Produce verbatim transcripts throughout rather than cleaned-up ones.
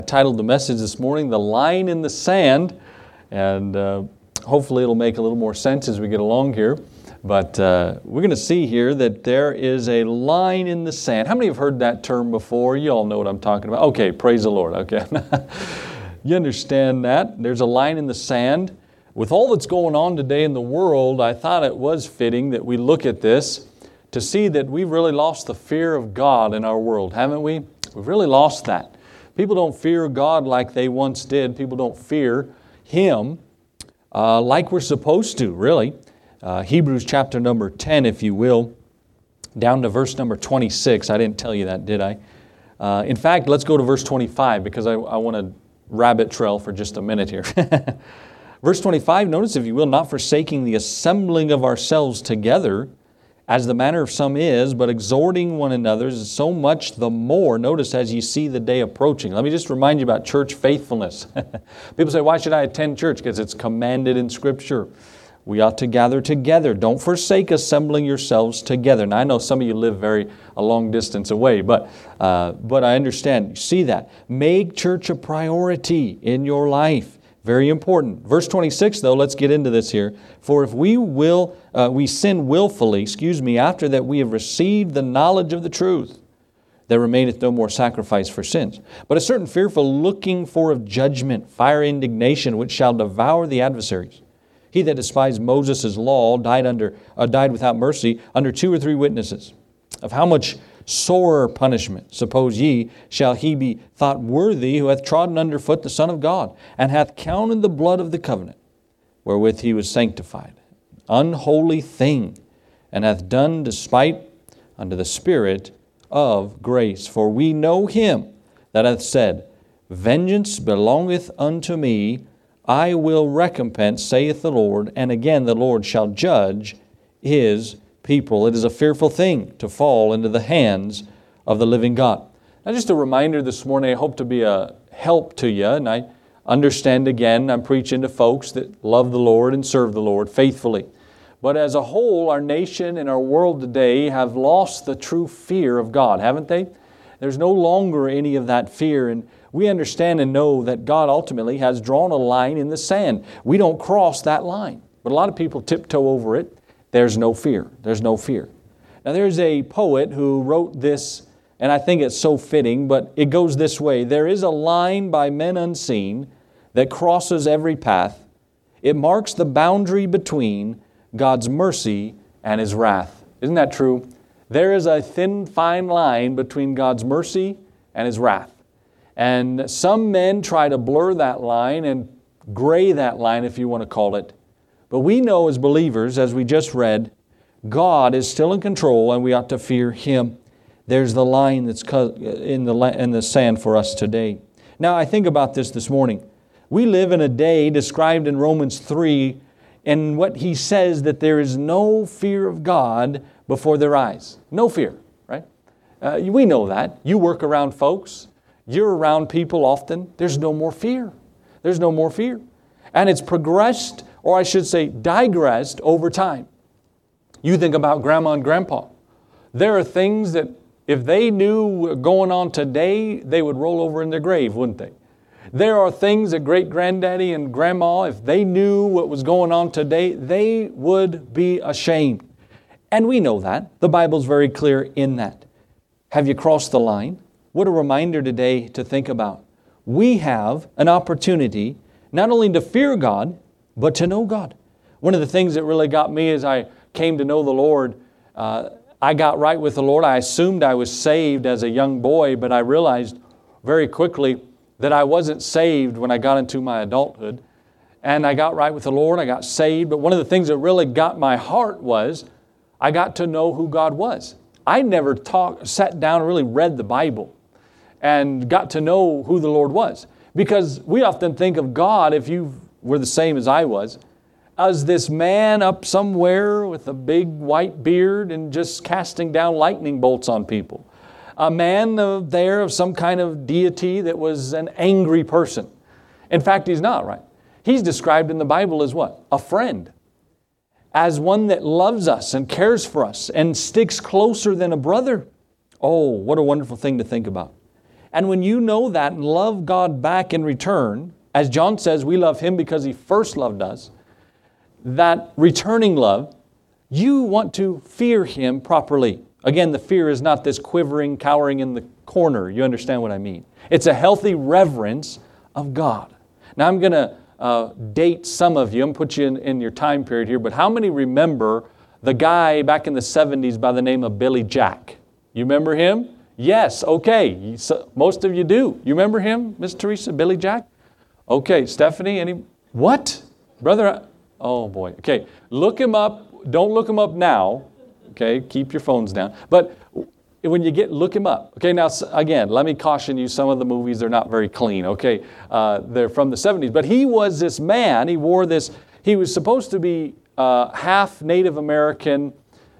I titled the message this morning, The Line in the Sand, and uh, hopefully it'll make a little more sense as we get along here. But uh, we're going to see here that there is a line in the sand. How many have heard that term before? You all know what I'm talking about. Okay, praise the Lord. Okay, you understand that. There's a line in the sand. With all that's going on today in the world, I thought it was fitting that we look at this to see that we've really lost the fear of God in our world, haven't we? We've really lost that. People don't fear God like they once did. People don't fear Him uh, like we're supposed to, really. Uh, Hebrews chapter number ten, if you will, down to verse number twenty-six. I didn't tell you that, did I? Uh, in fact, let's go to verse twenty-five because I, I want to rabbit trail for just a minute here. Verse twenty-five, notice, if you will, not forsaking the assembling of ourselves together, as the manner of some is, but exhorting one another, so much the more, notice, as you see the day approaching. Let me just remind you about church faithfulness. People say, why should I attend church? Because it's commanded in Scripture. We ought to gather together. Don't forsake assembling yourselves together. Now, I know some of you live very a long distance away, but uh, but I understand. You see that. Make church a priority in your life. Very important. Verse twenty-six, though, let's get into this here. For if we will, uh, we sin willfully, excuse me, after that we have received the knowledge of the truth, there remaineth no more sacrifice for sins, but a certain fearful looking for of judgment, fire indignation, which shall devour the adversaries. He that despised Moses' law died under, uh, died without mercy under two or three witnesses. Of how much sorer punishment, suppose ye, shall he be thought worthy who hath trodden under foot the Son of God, and hath counted the blood of the covenant, wherewith he was sanctified, unholy thing, and hath done despite unto the Spirit of grace. For we know him that hath said, Vengeance belongeth unto me, I will recompense, saith the Lord, and again the Lord shall judge His people. It is a fearful thing to fall into the hands of the living God. Now, just a reminder this morning, I hope to be a help to you, and I understand again, I'm preaching to folks that love the Lord and serve the Lord faithfully. But as a whole, our nation and our world today have lost the true fear of God, haven't they? There's no longer any of that fear, and we understand and know that God ultimately has drawn a line in the sand. We don't cross that line, but a lot of people tiptoe over it. There's no fear. There's no fear. Now, there's a poet who wrote this, and I think it's so fitting, but it goes this way. There is a line by men unseen that crosses every path. It marks the boundary between God's mercy and His wrath. Isn't that true? There is a thin, fine line between God's mercy and His wrath. And some men try to blur that line and gray that line, if you want to call it. But we know as believers, as we just read, God is still in control and we ought to fear Him. There's the line that's in the, in the sand for us today. Now, I think about this this morning. We live in a day described in Romans three, and what he says that there is no fear of God before their eyes. No fear, right? Uh, we know that. You work around folks. You're around people often. There's no more fear. There's no more fear. And it's progressed, or I should say digressed over time. You think about grandma and grandpa. There are things that if they knew were going on today, they would roll over in their grave, wouldn't they? There are things that great granddaddy and grandma, if they knew what was going on today, they would be ashamed. And we know that. The Bible's very clear in that. Have you crossed the line? What a reminder today to think about. We have an opportunity not only to fear God, but to know God. One of the things that really got me as I came to know the Lord, uh, I got right with the Lord. I assumed I was saved as a young boy, but I realized very quickly that I wasn't saved when I got into my adulthood. And I got right with the Lord. I got saved. But one of the things that really got my heart was I got to know who God was. I never talked, sat down and really read the Bible and got to know who the Lord was. Because we often think of God, if you were the same as I was, as this man up somewhere with a big white beard and just casting down lightning bolts on people. A man uh, there of some kind of deity that was an angry person. In fact, He's not, right? He's described in the Bible as what? A friend. As one that loves us and cares for us and sticks closer than a brother. Oh, what a wonderful thing to think about. And when you know that and love God back in return, as John says, we love Him because He first loved us, that returning love, you want to fear Him properly. Again, the fear is not this quivering, cowering in the corner. You understand what I mean? It's a healthy reverence of God. Now I'm going to uh, date some of you. I'm going to put you in, in your time period here. But how many remember the guy back in the seventies by the name of Billy Jack? You remember him? Yes, okay. So most of you do. You remember him, Miss Teresa, Billy Jack? Okay, Stephanie, any? What? Brother, oh boy. Okay, look him up. Don't look him up now. Okay, keep your phones down. But when you get, look him up. Okay, now again, let me caution you, some of the movies, they're not very clean. Okay, uh, they're from the seventies. But he was this man, he wore this, he was supposed to be uh, half Native American.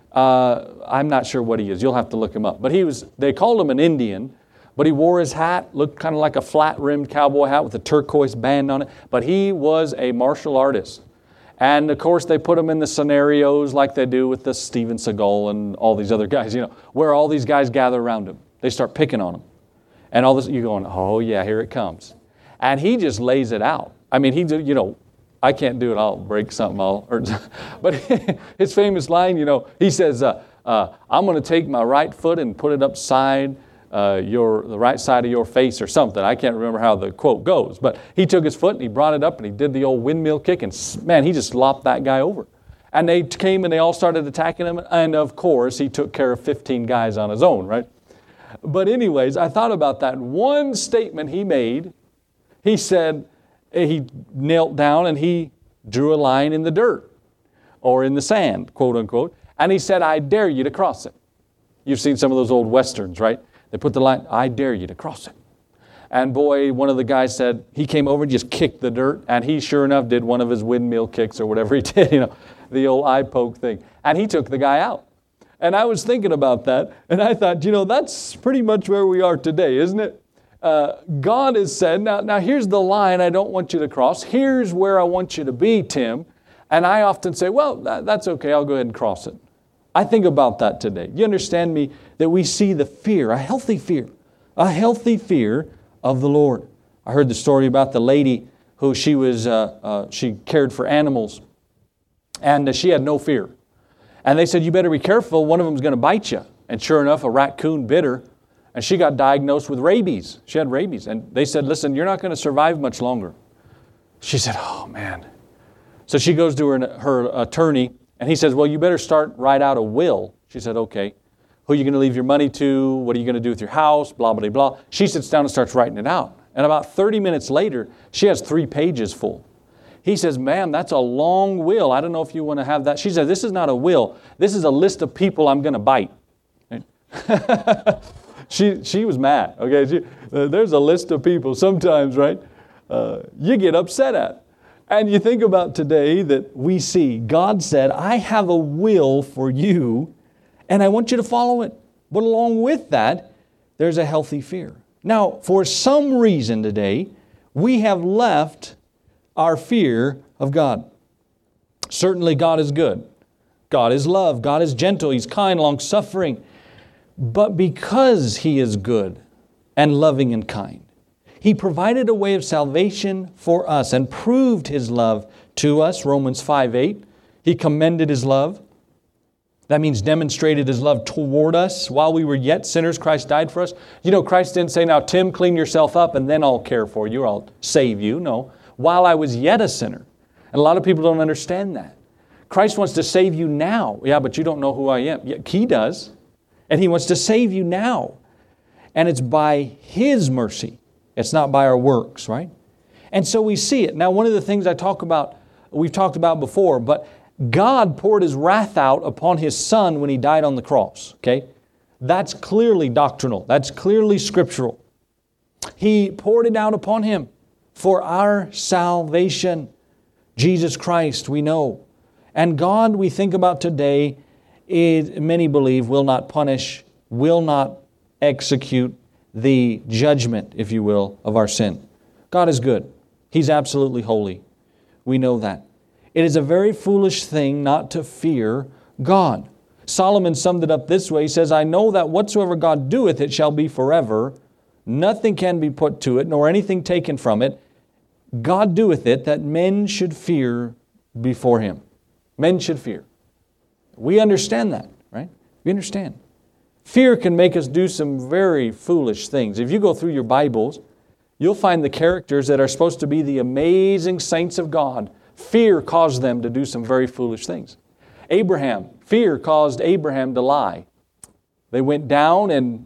Uh, I'm not sure what he is. You'll have to look him up. But he was, they called him an Indian, but he wore his hat, looked kind of like a flat-rimmed cowboy hat with a turquoise band on it. But he was a martial artist. And of course, they put him in the scenarios like they do with the Steven Seagal and all these other guys, you know, where all these guys gather around him. They start picking on him. And all this, you're going, oh yeah, here it comes. And he just lays it out. I mean, he, you know, I can't do it, I'll break something. I'll, or, but his famous line, you know, he says, uh, uh, I'm going to take my right foot and put it upside uh, your the right side of your face or something. I can't remember how the quote goes. But he took his foot and he brought it up and he did the old windmill kick. And man, he just lopped that guy over. And they came and they all started attacking him. And of course, he took care of fifteen guys on his own, right? But anyways, I thought about that one statement he made. He said, he knelt down and he drew a line in the dirt or in the sand, quote unquote. And he said, I dare you to cross it. You've seen some of those old Westerns, right? They put the line, I dare you to cross it. And boy, one of the guys said, he came over and just kicked the dirt. And he sure enough did one of his windmill kicks or whatever he did, you know, the old eye poke thing. And he took the guy out. And I was thinking about that. And I thought, you know, that's pretty much where we are today, isn't it? Uh, God has said, now, now here's the line I don't want you to cross. Here's where I want you to be, Tim. And I often say, well, that, that's okay. I'll go ahead and cross it. I think about that today. You understand me? That we see the fear, a healthy fear, a healthy fear of the Lord. I heard the story about the lady who she was, uh, uh, she cared for animals, and uh, she had no fear. And they said, you better be careful. One of them's going to bite you. And sure enough, a raccoon bit her, and she got diagnosed with rabies. She had rabies. And they said, listen, you're not going to survive much longer. She said, oh, man. So she goes to her, her attorney, and he says, well, you better start write out a will. She said, okay. Who are you going to leave your money to? What are you going to do with your house? Blah, blah, blah. She sits down and starts writing it out. And about thirty minutes later, she has three pages full. He says, ma'am, that's a long will. I don't know if you want to have that. She said, this is not a will. This is a list of people I'm going to bite. she she was mad. Okay, she, uh, there's a list of people sometimes, right, uh, you get upset at. And you think about today that we see, God said, I have a will for you, and I want you to follow it. But along with that, there's a healthy fear. Now, for some reason today, we have left our fear of God. Certainly God is good. God is love. God is gentle. He's kind, long-suffering. But because He is good and loving and kind, He provided a way of salvation for us and proved His love to us, Romans five eight. He commended His love. That means demonstrated His love toward us. While we were yet sinners, Christ died for us. You know, Christ didn't say, now, Tim, clean yourself up and then I'll care for you or I'll save you. No. While I was yet a sinner. And a lot of people don't understand that. Christ wants to save you now. Yeah, but you don't know who I am. Yeah, He does. And He wants to save you now. And it's by His mercy. It's not by our works, right? And so we see it. Now, one of the things I talk about, we've talked about before, but God poured His wrath out upon His Son when He died on the cross, okay? That's clearly doctrinal. That's clearly scriptural. He poured it out upon Him for our salvation. Jesus Christ, we know. And God, we think about today, is, many believe, will not punish, will not execute the judgment, if you will, of our sin. God is good. He's absolutely holy. We know that. It is a very foolish thing not to fear God. Solomon summed it up this way. He says, I know that whatsoever God doeth, it shall be forever. nothing can be put to it, nor anything taken from it. God doeth it that men should fear before Him. Men should fear. We understand that, right? We understand. Fear can make us do some very foolish things. If you go through your Bibles, you'll find the characters that are supposed to be the amazing saints of God. Fear caused them to do some very foolish things. Abraham, fear caused Abraham to lie. They went down and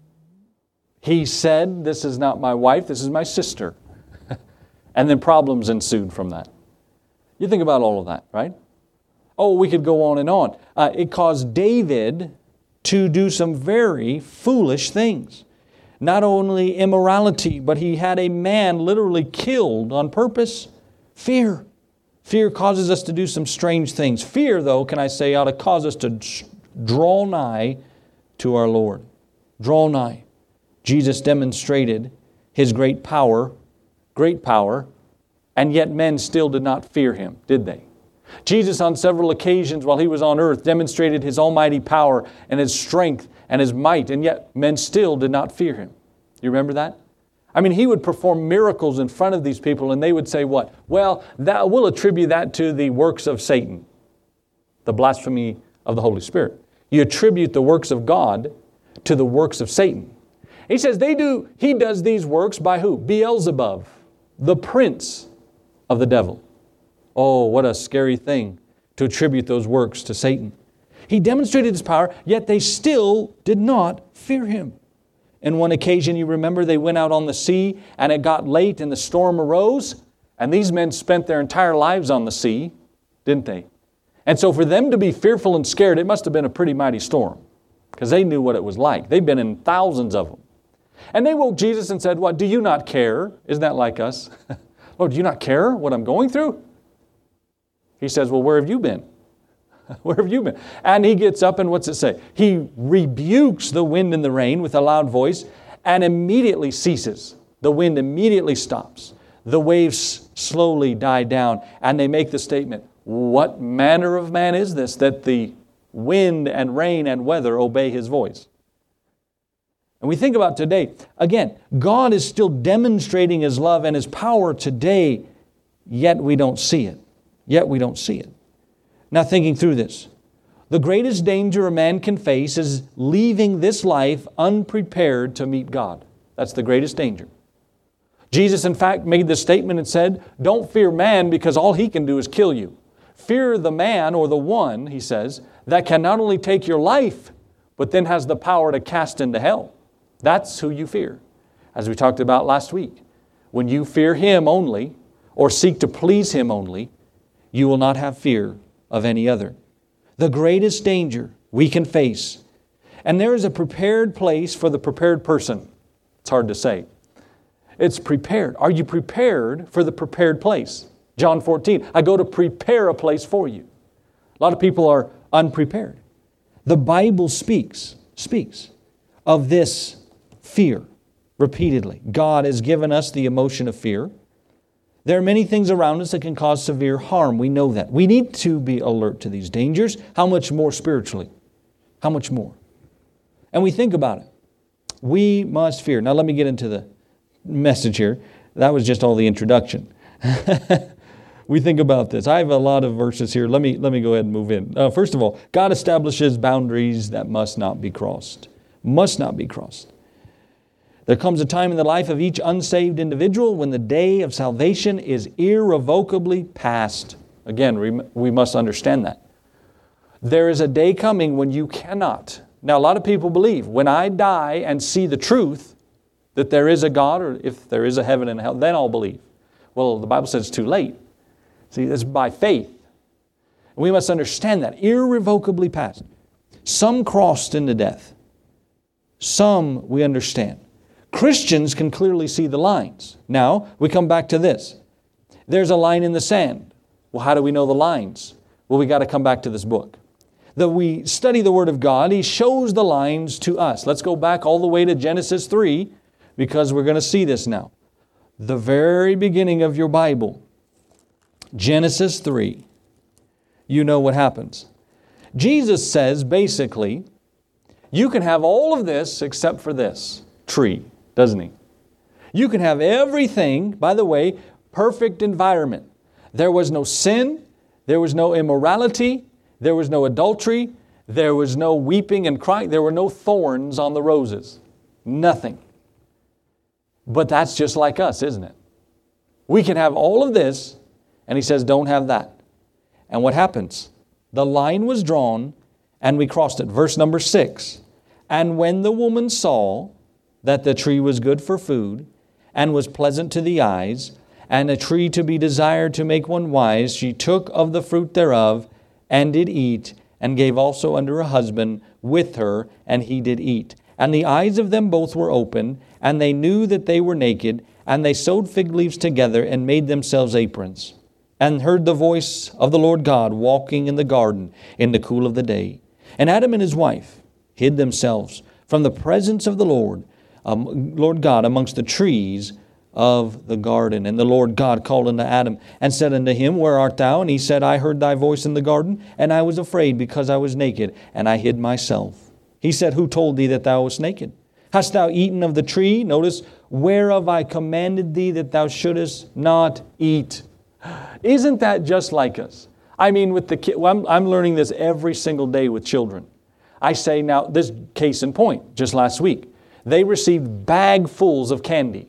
he said, "This is not my wife, this is my sister." And then problems ensued from that. You think about all of that, right? Oh, we could go on and on. Uh, it caused David to do some very foolish things. Not only immorality, but he had a man literally killed on purpose. Fear. Fear causes us to do some strange things. Fear, though, can I say, ought to cause us to draw nigh to our Lord. Draw nigh. Jesus demonstrated His great power, great power, and yet men still did not fear Him, did they? Jesus on several occasions while He was on earth demonstrated His almighty power and His strength and His might, and yet men still did not fear Him. You remember that? I mean, He would perform miracles in front of these people and they would say what? Well, that, we'll attribute that to the works of Satan, the blasphemy of the Holy Spirit. You attribute the works of God to the works of Satan. He says they do. He does these works by who? Beelzebub, the prince of the devil. Oh, what a scary thing to attribute those works to Satan. He demonstrated His power, yet they still did not fear Him. And one occasion, you remember, they went out on the sea and it got late and the storm arose. And these men spent their entire lives on the sea, didn't they? And so for them to be fearful and scared, it must have been a pretty mighty storm because they knew what it was like. They've been in thousands of them. And they woke Jesus and said, "What, do you not care?" Isn't that like us? "Lord, do you not care what I'm going through?" He says, "Well, where have you been? Where have you been?" And He gets up and what's it say? He rebukes the wind and the rain with a loud voice and immediately ceases. The wind immediately stops. The waves slowly die down and they make the statement, "What manner of man is this that the wind and rain and weather obey His voice?" And we think about today, again, God is still demonstrating His love and His power today, yet we don't see it. Yet we don't see it. Now thinking through this, the greatest danger a man can face is leaving this life unprepared to meet God. That's the greatest danger. Jesus, in fact, made this statement and said, "Don't fear man because all he can do is kill you. Fear the man," or the one, He says, "that can not only take your life, but then has the power to cast into hell." That's who you fear. As we talked about last week, when you fear Him only, or seek to please Him only, you will not have fear of any other. The greatest danger we can face. And there is a prepared place for the prepared person. It's hard to say. It's prepared. Are you prepared for the prepared place? John fourteen, "I go to prepare a place for you." A lot of people are unprepared. The Bible speaks, speaks of this fear repeatedly. God has given us the emotion of fear. There are many things around us that can cause severe harm. We know that. We need to be alert to these dangers. How much more spiritually? How much more? And we think about it. We must fear. Now let me get into the message here. That was just all the introduction. We think about this. I have a lot of verses here. Let me, let me go ahead and move in. Uh, first of all, God establishes boundaries that must not be crossed. Must not be crossed. There comes a time in the life of each unsaved individual when the day of salvation is irrevocably past. Again, we, we must understand that. There is a day coming when you cannot. Now, a lot of people believe when I die and see the truth that there is a God, or if there is a heaven and hell, then I'll believe. Well, the Bible says it's too late. See, that's by faith. And we must understand that. Irrevocably past. Some crossed into death. Some we understand. Christians can clearly see the lines. Now, we come back to this. There's a line in the sand. Well, how do we know the lines? Well, we got to come back to this book. That we study the Word of God, He shows the lines to us. Let's go back all the way to Genesis three, because we're going to see this now. The very beginning of your Bible, Genesis three, you know what happens. Jesus says, basically, you can have all of this except for this tree. doesn't He? You can have everything, by the way, perfect environment. There was no sin, there was no immorality, there was no adultery, there was no weeping and crying, there were no thorns on the roses. Nothing. But that's just like us, isn't it? We can have all of this, and He says, don't have that. And what happens? The line was drawn, and we crossed it. Verse number six. And when the woman saw that the tree was good for food, and was pleasant to the eyes, and a tree to be desired to make one wise, she took of the fruit thereof, and did eat, and gave also unto her husband with her, and he did eat. And the eyes of them both were open, and they knew that they were naked, and they sewed fig leaves together, and made themselves aprons, and heard the voice of the Lord God walking in the garden in the cool of the day. And Adam and his wife hid themselves from the presence of the Lord, um, Lord God, amongst the trees of the garden. And the Lord God called unto Adam, and said unto him, Where art thou? And he said, I heard thy voice in the garden, and I was afraid, because I was naked, and I hid myself. He said, Who told thee that thou wast naked? Hast thou eaten of the tree, notice, whereof I commanded thee that thou shouldest not eat? Isn't that just like us? I mean, with the kid, well, I'm, I'm learning this every single day with children. I say now, this case in point, just last week, they received bagfuls of candy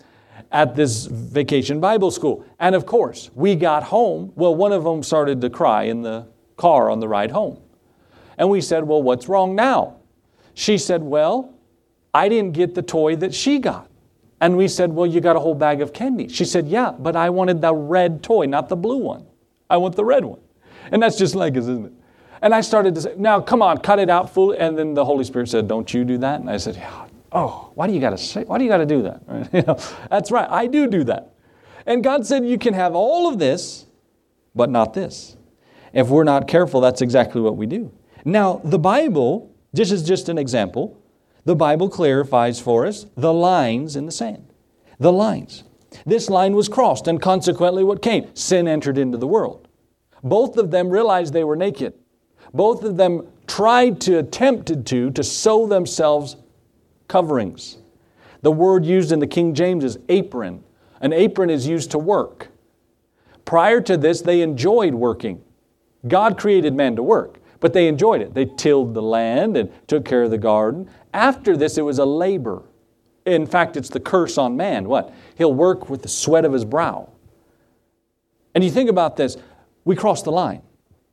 at this vacation Bible school. And of course, we got home. Well, one of them started to cry in the car on the ride home. And we said, well, what's wrong now? She said, well, I didn't get the toy that she got. And we said, well, you got a whole bag of candy. She said, yeah, but I wanted the red toy, not the blue one. I want the red one. And that's just like us, isn't it? And I started to say, now, come on, cut it out, fool. And then the Holy Spirit said, don't you do that? And I said, yeah, oh, why do you got to say, why do you got to do that? Right? You know, that's right, I do do that. And God said, you can have all of this, but not this. If we're not careful, that's exactly what we do. Now, the Bible, this is just an example, the Bible clarifies for us the lines in the sand. The lines. This line was crossed, and consequently what came? Sin entered into the world. Both of them realized they were naked. Both of them tried to, attempted to, to sew themselves coverings. The word used in the King James is apron. An apron is used to work. Prior to this, they enjoyed working. God created man to work, but they enjoyed it. They tilled the land and took care of the garden. After this, it was a labor. In fact, it's the curse on man. What? He'll work with the sweat of his brow. And you think about this, we cross the line.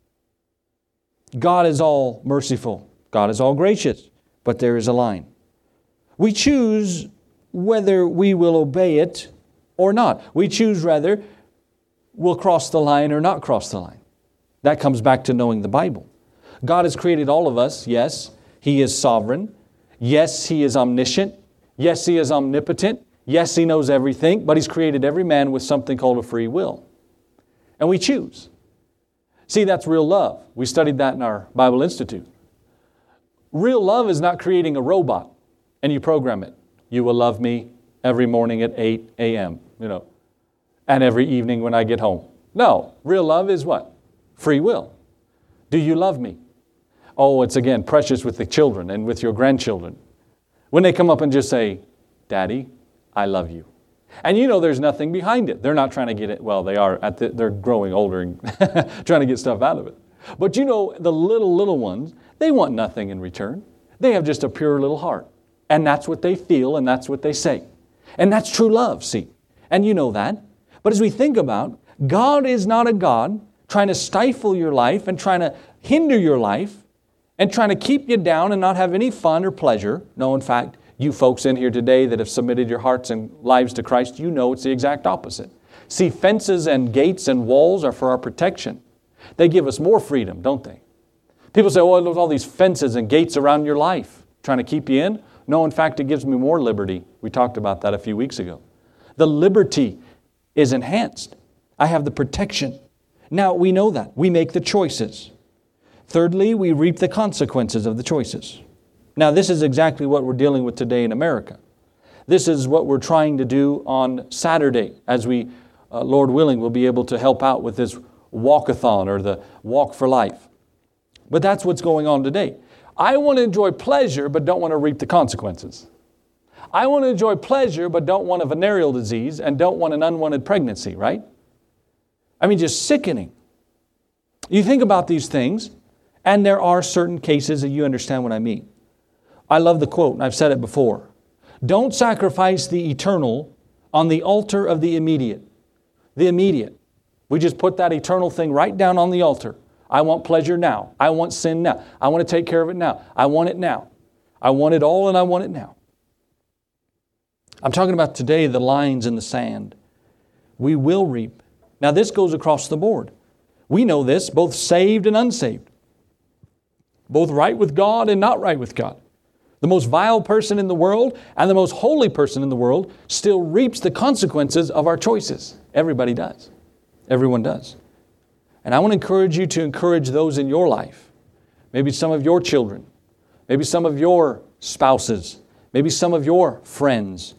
God is all merciful. God is all gracious. But there is a line. We choose whether we will obey it or not. We choose rather, we'll cross the line or not cross the line. That comes back to knowing the Bible. God has created all of us. Yes, He is sovereign. Yes, He is omniscient. Yes, He is omnipotent. Yes, He knows everything. But He's created every man with something called a free will. And we choose. See, that's real love. We studied that in our Bible Institute. Real love is not creating a robot and you program it. You will love me every morning at eight a.m., you know, and every evening when I get home. No, real love is what? Free will. Do you love me? Oh, it's again precious with the children and with your grandchildren. When they come up and just say, Daddy, I love you. And you know there's nothing behind it. They're not trying to get it. Well, they are. At the, they're growing older and trying to get stuff out of it. But you know, the little, little ones, they want nothing in return. They have just a pure little heart. And that's what they feel and that's what they say. And that's true love, see. And you know that. But as we think about, God is not a God trying to stifle your life and trying to hinder your life and trying to keep you down and not have any fun or pleasure. No, in fact, you folks in here today that have submitted your hearts and lives to Christ, you know it's the exact opposite. See, fences and gates and walls are for our protection. They give us more freedom, don't they? People say, oh, there's all these fences and gates around your life trying to keep you in. No, in fact, it gives me more liberty. We talked about that a few weeks ago. The liberty is enhanced. I have the protection. Now, we know that. We make the choices. Thirdly, we reap the consequences of the choices. Now, this is exactly what we're dealing with today in America. This is what we're trying to do on Saturday as we, uh, Lord willing, will be able to help out with this walkathon or the Walk for Life. But that's what's going on today. I want to enjoy pleasure but don't want to reap the consequences. I want to enjoy pleasure, but don't want a venereal disease and don't want an unwanted pregnancy, right? I mean, just sickening. You think about these things, and there are certain cases that you understand what I mean. I love the quote, and I've said it before. Don't sacrifice the eternal on the altar of the immediate. The immediate. We just put that eternal thing right down on the altar. I want pleasure now. I want sin now. I want to take care of it now. I want it now. I want it all and I want it now. I'm talking about today the lines in the sand. We will reap. Now this goes across the board. We know this, both saved and unsaved. Both right with God and not right with God. The most vile person in the world and the most holy person in the world still reaps the consequences of our choices. Everybody does. Everyone does. And I want to encourage you to encourage those in your life. Maybe some of your children. Maybe some of your spouses. Maybe some of your friends.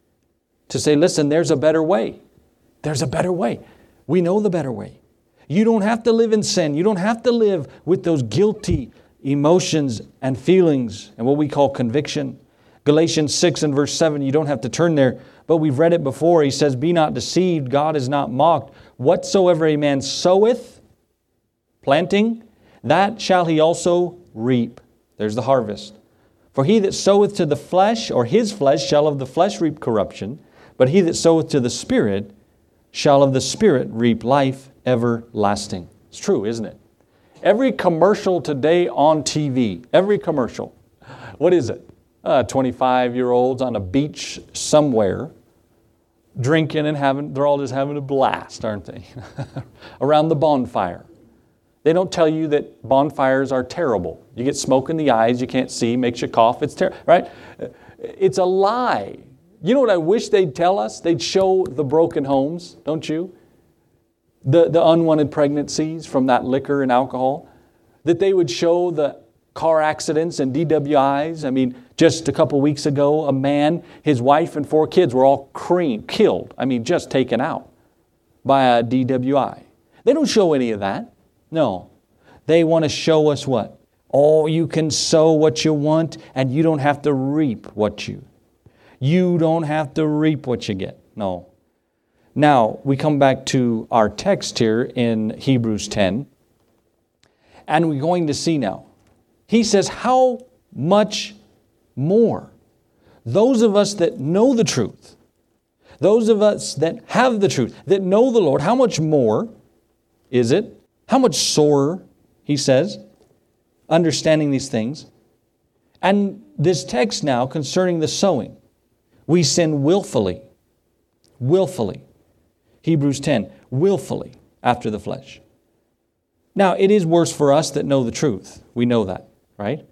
To say, listen, there's a better way. There's a better way. We know the better way. You don't have to live in sin. You don't have to live with those guilty emotions and feelings and what we call conviction. Galatians six and verse seven, you don't have to turn there, but we've read it before. He says, be not deceived, God is not mocked. Whatsoever a man soweth, planting, that shall he also reap. There's the harvest. For he that soweth to the flesh, or his flesh, shall of the flesh reap corruption, but he that soweth to the Spirit shall of the Spirit reap life everlasting. It's true, isn't it? Every commercial today on T V, every commercial, what is it? Uh, twenty-five-year-olds on a beach somewhere, drinking and having, they're all just having a blast, aren't they? Around the bonfire. They don't tell you that bonfires are terrible. You get smoke in the eyes, you can't see, makes you cough, it's terrible, right? It's a lie. You know what I wish they'd tell us? They'd show the broken homes, don't you? The, the unwanted pregnancies from that liquor and alcohol. That they would show the car accidents and D W Is. I mean, just a couple weeks ago, a man, his wife and four kids were all cream, killed. I mean, just taken out by a D W I. They don't show any of that. No. They want to show us what? Oh, you can sow what you want and you don't have to reap what you. You don't have to reap what you get. No. Now, we come back to our text here in Hebrews ten. And we're going to see now. He says, how much more? Those of us that know the truth, those of us that have the truth, that know the Lord, how much more is it? How much sorer, he says, understanding these things. And this text now concerning the sowing. We sin willfully. Willfully. Hebrews ten, willfully after the flesh. Now, it is worse for us that know the truth. We know that, right?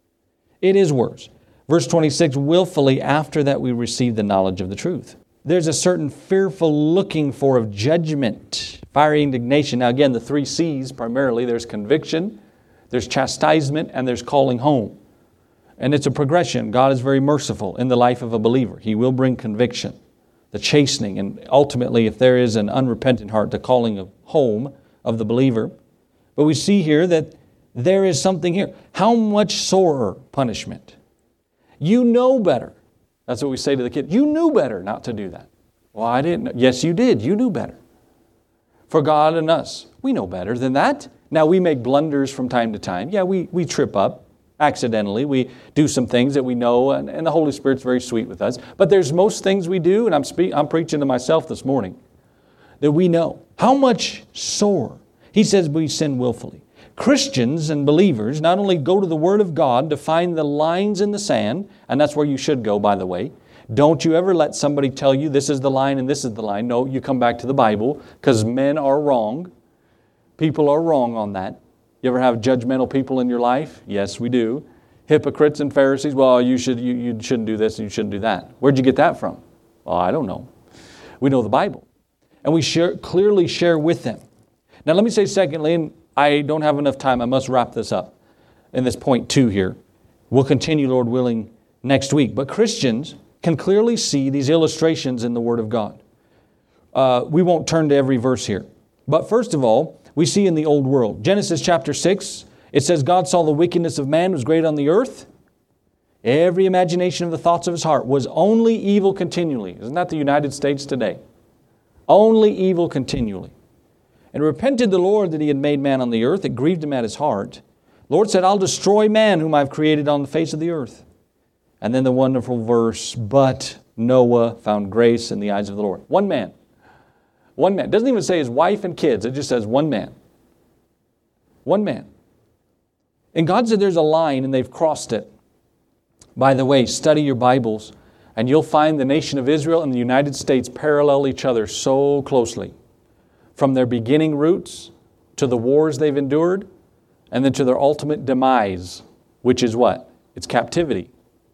It is worse. Verse twenty-six, willfully after that we receive the knowledge of the truth. There's a certain fearful looking for of judgment, fiery indignation. Now again, the three C's primarily. There's conviction, there's chastisement, and there's calling home. And it's a progression. God is very merciful in the life of a believer. He will bring conviction, the chastening, and ultimately, if there is an unrepentant heart, the calling of home of the believer. But we see here that there is something here. How much sorer punishment? You know better. That's what we say to the kid. You knew better not to do that. Well, I didn't know. Yes, you did. You knew better. For God and us, we know better than that. Now, we make blunders from time to time. Yeah, we, we trip up accidentally. We do some things that we know, and, and the Holy Spirit's very sweet with us. But there's most things we do, and I'm, spe- I'm preaching to myself this morning, that we know. How much sorer? He says we sin willfully. Christians and believers not only go to the Word of God to find the lines in the sand, and that's where you should go, by the way. Don't you ever let somebody tell you this is the line and this is the line. No, you come back to the Bible, because men are wrong. People are wrong on that. You ever have judgmental people in your life? Yes, we do. Hypocrites and Pharisees. Well, you, should, you, you shouldn't do this and you shouldn't do that. Where'd you get that from? Well, I don't know. We know the Bible. And we share, clearly share with them. Now let me say secondly, and I don't have enough time, I must wrap this up in this point two here. We'll continue, Lord willing, next week. But Christians can clearly see these illustrations in the Word of God. Uh, we won't turn to every verse here. But first of all, we see in the old world. Genesis chapter six, it says, God saw the wickedness of man was great on the earth. Every imagination of the thoughts of his heart was only evil continually. Isn't that the United States today? Only evil continually. And repented the Lord that he had made man on the earth. It grieved him at his heart. The Lord said, I'll destroy man whom I've created on the face of the earth. And then the wonderful verse, but Noah found grace in the eyes of the Lord. One man. One man. It doesn't even say his wife and kids. It just says one man. One man. And God said there's a line and they've crossed it. By the way, study your Bibles and you'll find the nation of Israel and the United States parallel each other so closely. From their beginning roots to the wars they've endured and then to their ultimate demise, which is what? It's captivity.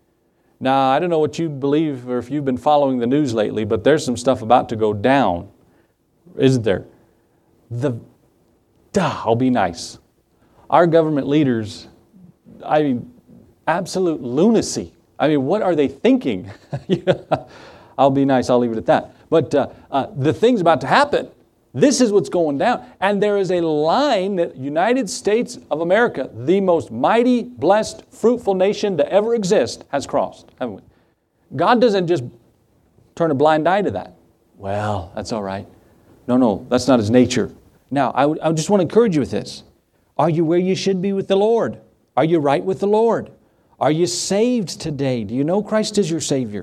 Now, I don't know what you believe or if you've been following the news lately, but there's some stuff about to go down, isn't there? The, duh, I'll be nice. Our government leaders, I mean, absolute lunacy. I mean, what are they thinking? I'll be nice, I'll leave it at that. But uh, uh, the thing's about to happen. This is what's going down. And there is a line that United States of America, the most mighty, blessed, fruitful nation to ever exist, has crossed, haven't we? God doesn't just turn a blind eye to that. Well, that's all right. No, no, that's not his nature. Now, I, would, I just want to encourage you with this. Are you where you should be with the Lord? Are you right with the Lord? Are you saved today? Do you know Christ is your Savior?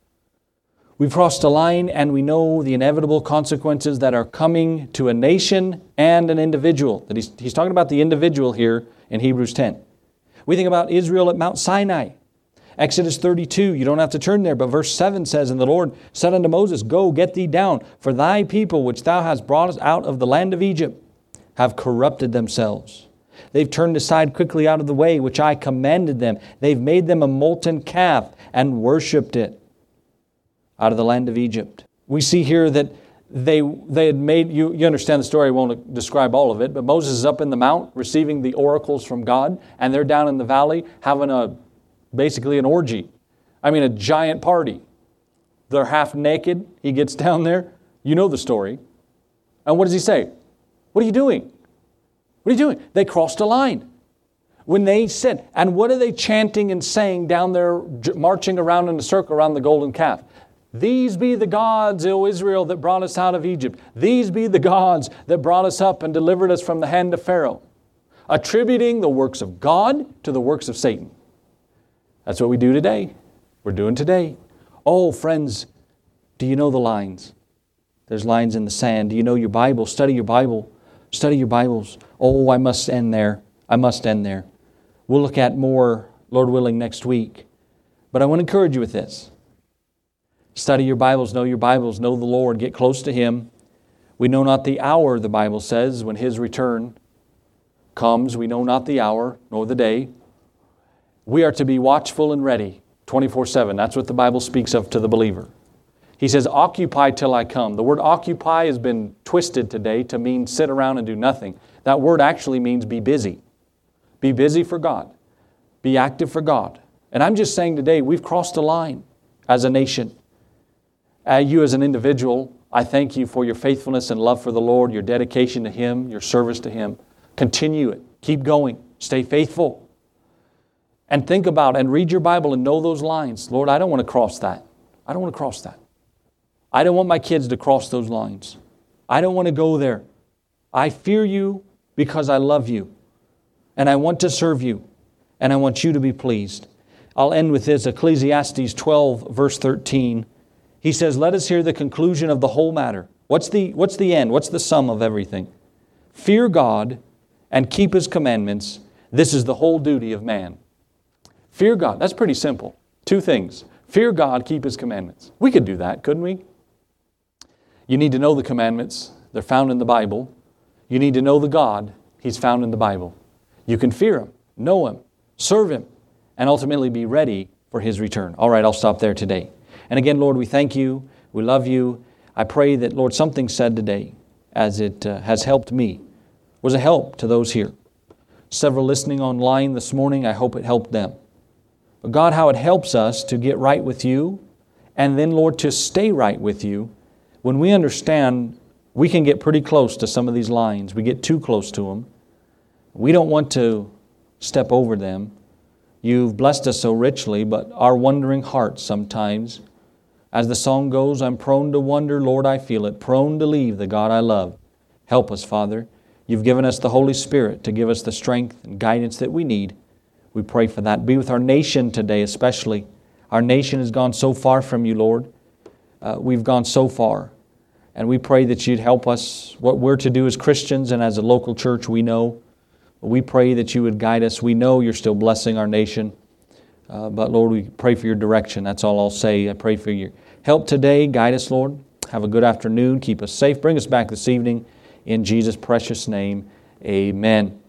We've crossed a line and we know the inevitable consequences that are coming to a nation and an individual. That he's, he's talking about the individual here in Hebrews ten. We think about Israel at Mount Sinai. Exodus thirty-two, you don't have to turn there, but verse seven says, And the Lord said unto Moses, Go, get thee down, for thy people which thou hast brought out of the land of Egypt have corrupted themselves. They've turned aside quickly out of the way which I commanded them. They've made them a molten calf and worshipped it. Out of the land of Egypt. We see here that they they had made, you, you understand the story, I won't describe all of it, but Moses is up in the mount receiving the oracles from God, and they're down in the valley having a basically an orgy. I mean, a giant party. They're half naked. He gets down there. You know the story. And what does he say? What are you doing? What are you doing? They crossed a line. When they said, and what are they chanting and saying down there, marching around in a circle around the golden calf? These be the gods, O Israel, that brought us out of Egypt. These be the gods that brought us up and delivered us from the hand of Pharaoh. Attributing the works of God to the works of Satan. That's what we do today. We're doing today. Oh, friends, do you know the lines? There's lines in the sand. Do you know your Bible? Study your Bible. Study your Bibles. Oh, I must end there. I must end there. We'll look at more, Lord willing, next week. But I want to encourage you with this. Study your Bibles, know your Bibles, know the Lord, get close to Him. We know not the hour, the Bible says, when His return comes. We know not the hour, nor the day. We are to be watchful and ready, twenty-four seven. That's what the Bible speaks of to the believer. He says, occupy till I come. The word occupy has been twisted today to mean sit around and do nothing. That word actually means be busy. Be busy for God. Be active for God. And I'm just saying today, we've crossed a line as a nation. Uh, you as an individual, I thank you for your faithfulness and love for the Lord, your dedication to Him, your service to Him. Continue it. Keep going. Stay faithful. And think about and read your Bible and know those lines. Lord, I don't want to cross that. I don't want to cross that. I don't want my kids to cross those lines. I don't want to go there. I fear you because I love you. And I want to serve you. And I want you to be pleased. I'll end with this, Ecclesiastes twelve, verse thirteen. He says, let us hear the conclusion of the whole matter. What's the, what's the end? What's the sum of everything? Fear God and keep His commandments. This is the whole duty of man. Fear God. That's pretty simple. Two things. Fear God, keep His commandments. We could do that, couldn't we? You need to know the commandments. They're found in the Bible. You need to know the God. He's found in the Bible. You can fear Him, know Him, serve Him, and ultimately be ready for His return. All right, I'll stop there today. And again, Lord, we thank You. We love You. I pray that, Lord, something said today, as it uh, has helped me, was a help to those here. Several listening online this morning, I hope it helped them. But God, how it helps us to get right with You, and then, Lord, to stay right with You. When we understand we can get pretty close to some of these lines. We get too close to them. We don't want to step over them. You've blessed us so richly, but our wondering hearts sometimes, as the song goes, I'm prone to wonder, Lord, I feel it, prone to leave the God I love. Help us, Father. You've given us the Holy Spirit to give us the strength and guidance that we need. We pray for that. Be with our nation today especially. Our nation has gone so far from you, Lord. Uh, we've gone so far. And we pray that you'd help us, what we're to do as Christians and as a local church, we know. We pray that you would guide us. We know you're still blessing our nation. Uh, but Lord, we pray for your direction. That's all I'll say. I pray for your help today. Guide us, Lord. Have a good afternoon. Keep us safe. Bring us back this evening. In Jesus' precious name, amen.